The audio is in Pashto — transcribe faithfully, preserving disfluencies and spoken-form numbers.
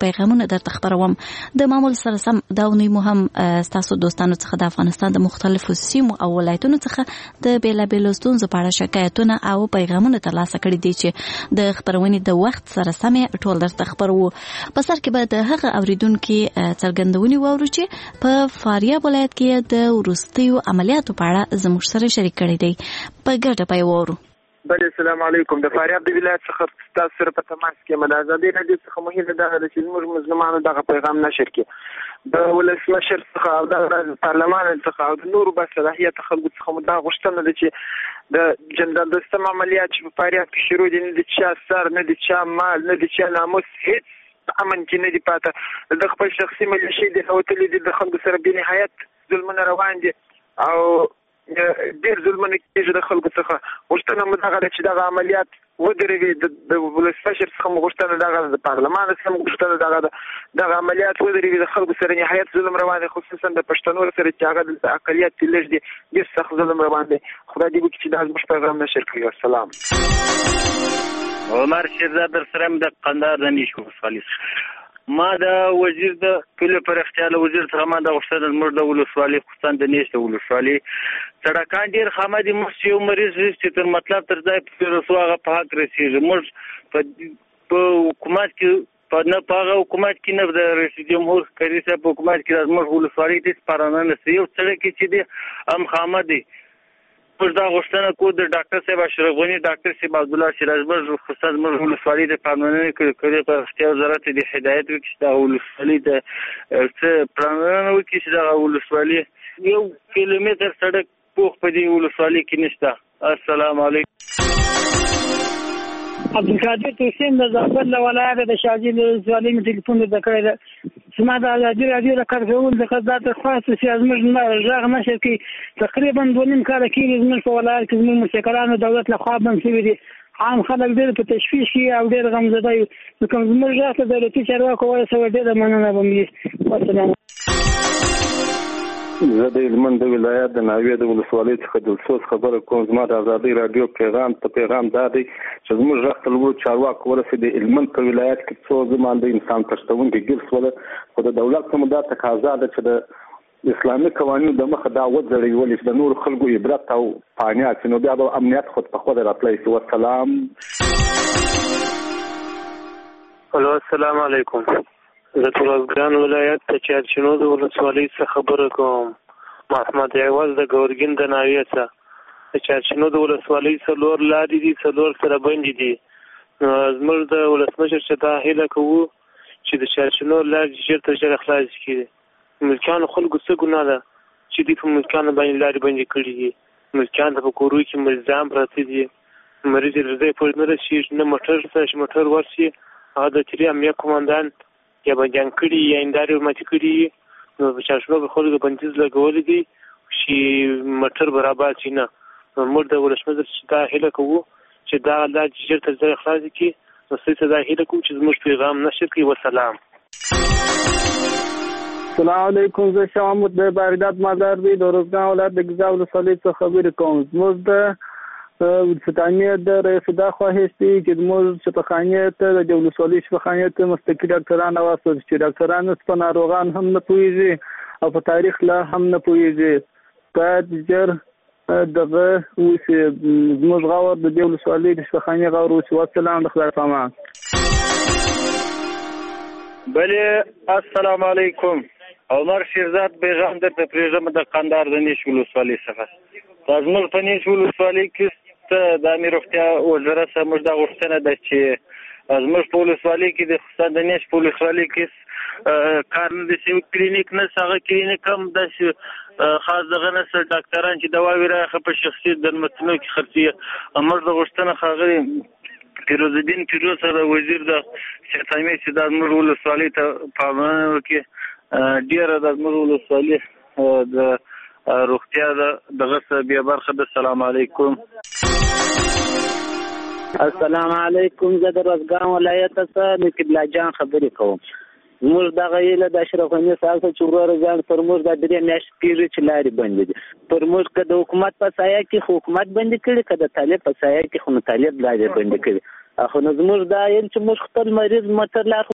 پیغامونه درته خبروم. د معمول سره سم دا ونی مهم تاسو دوستانو څخه د افغانستان د مختلفو سیمو او ولایتونو څخه د بیلابیلو ستونزو په اړه شکایتونه او پیغامونه ترلاسه کړي دي چې د خبرونې د وخت سره سم ټول درته خبرو. په سر کې به د هغه اوریدونکو څرګندونې واورو چې په فاریاب ولایت کې د وروستیو عملیاتو په اړه زموږ سره شریک کړي دي. په ګډه به واورو. بله السلام علیکم. د فاریاب د ولایت څخه تاسو سره په تماس کې د ازادي راډیو څخه مهمه ده چې موږ مظلومانو دغه پیغام نشر کړي. د ولسمشر څخه او د پارلمان څخه او د نورو باصلاحیت خلکو څخه مو دا غوښتنه ده چې د جنرال دوستم عملیات چې په فاریاب کې شروع دي، نه د چا سر، نه د چا مال، نه د چا ناموس، هیڅ امن کې نه دي پاته. د خپل شخصي ملیشې د هوتلې دي، د خلکو سره بې نهایت ظلمونه روان دي او ډېر ظلمونه کېږي د خلکو څخه. غوښتنه مو دغه ده چې دغه عملیات ودرېږي. د ولسمشر څخه مو غوښتنه دغه ده، د پارلمان څخه مو غوښتنه دغه ده، دغه عملیات ودرېږي. د خلکو سره نهایت ظلم روان دی، خصوصا د پښتنو سره چې هغه د اقلیت کې لږ دي، ډېر سخت ظلم روان دی. خدای دې وکړي چې دا زموږ پیغام نشر کړي. السلام. عمر شیرزاد در سره د قندهار د نیش ولسوالۍ ما د وزیر د کلي پراختیا له وزیر څخه ما د غوښتنه زموږ د ولسوالۍ خصوصا د نیش د ولسوالۍ سړکان ډېر خامه دي. موږ یو مریض چې تر مطلب تر ځای پورې رسو هغه په حق رسېږي. موږ په حکومت کې په نه په هغه حکومت کې نه د رئیس جمهور کري صاحب په حکومت کې زموږ ولسوالۍ هېڅ پرانه نشته. یو سړک چې دی هم خامه دی. موږ دا غوښتنه کوو د ډاکټر صاحب اشرف غني، ډاکټر صاحب عبدالله سراج بر خصوصا زموږ ولسوالۍ د پاملرنې کلي پراختیا وزارت د هدایت وکړي چې د ولسوالۍ د څه پاملرنه وکړي چې دغه ولسوالۍ یو کیلومتر سړک پوخ په دې ولسوالۍ کې نشته. السلام علیکم. عبدالقادر حسین د زابل له ولایته د شاجوی ولسوالۍ مې ټلیفون درته کړی ده. زما د ازادي راډیو د کارکوونکو څخه دا درخواست چې زموږ غږ نشر کړي. تقریبا دوه نیم کاله کېږي زموږ په ولایت کې زموږ موسیقارانو دولت لخوا بند شوي دي. عام خلک ډېر په تشویش کې او ډېر غمزده وي. نو کوم زموږ غږ ته دولتي چارواکو ورسوي ډېره مننه به مې. والسلام. زه د هلمند د ولایت د ناوې د ولسوالۍ څخه د افسوس خبره کوم. زما د ازادي راډیو پیغام ته پیغام دا دی چې زموږ غږ ته لوړو چارواکو ورسېد. د هلمند په ولایت کې څو زمان د انسان تښتونکي ګیر شوله، خو د دولت ته مو دا تقاضا ده چې د اسلامي قوانینو د مخه دا وځړوي، ولې چې د نورو خلکو عبرت او فانیات شي، نو بیا به امنیت خود په خود راتلی شي. والسلام. الو السلام علیکم. د تورازګان ولایت د چارچینو د ولسوالۍ څخه خبره کوم. محمد عوض د ګورګین د ناوې څخه. د چارچینو د ولسوالۍ څلور لارې دي، څلور سره بندې دي. زموږ د ولسمشر چې دا هیله کوو چې د چارچینو لارې ژر تر ژره خلاصې کړي. ملکیانو خلکو څه ګناه ده چې دوی په ملکیانو باندې لارې بندې کړي دي. ملکیان ته په کورو کې مریضان پراته دي، مریض یې تر ځای پورې نه رسېږي، نه موټر شته چې موټر ورشي. هغه د تیرې امنیه قمندان یا بندیان کړي یا هندارې ورماتې کړي. نو په چارچینو کې خلکو بندیز لګولی دی چې موټر برابر شي نه. نو موږ د ولسمشر چې دا هیله کوو چې دا لارې ژر تر ژره خلاصې کړي. نو ستاسو ته دا هیله کوو چې زموږ پیغام نشر کړي. والسلام. السلام علیکم. زه شاه محمود د بارداد مادر دی د روزګان ولایت د ګیزا ولسوالۍ څخه خبرې کوم. زموږ د ستانیه د رئیس دا خواهش دی چې زموږ شفاخانې ته د ولسوالۍ شفاخانې ته مستقل ډاکټران راوستل شي. ډاکټران په ناروغان هم نه پوهېږي او په تاریخ لا هم نه پوهېږي. باید ژر دغه وشي. زموږ غور د دې ولسوالۍ د شفاخانې غور وشي. والسلام. د خدای پامان. بله السلام علیکم. عمر شیرزاد پیغام درته پرېږدم د قندهار د نیش ولسوالۍ څخه. زموږ په نیش ولسوالۍ کې د امیر روغتیا وزارت څخه موږ دا غوښتنه ده چې زموږ په ولسوالۍ کې د خصوصا د نیش په ولسوالۍ کې کار نه دي شوی، کلینیک نشته. هغه کلینیک هم داسې خاص دغه نشته، ډاکټران چې دواوې راخه په شخصي درملتونو کې خرڅوي. موږ د غوښتنه ښاغلي فیروز الدین فیروز سره وزیر د صحت عامې چې دا زموږ ولسوالۍ ته پاملرنه وکړي. ډېره د زموږ ولسوالۍ د روغتیا دغه څه بیا برخه ده. السلام علیکم. السلام علیکم. زه د روزګان ولایت څخه نقیب الله جان خبرې کوم. موږ دغه هیله د اشرف غني صاحب چې وروره ځان پر موږ د درې میاشتې کېږي چې لارې بندې دي. پر موږ که د حکومت په سایه کې خو حکومت بندې کړي، که د طالب په سایه کې خو نو طالب لارې بندې کړي. خو نو زموږ دا یل چې موږ خپل مریض موټر لار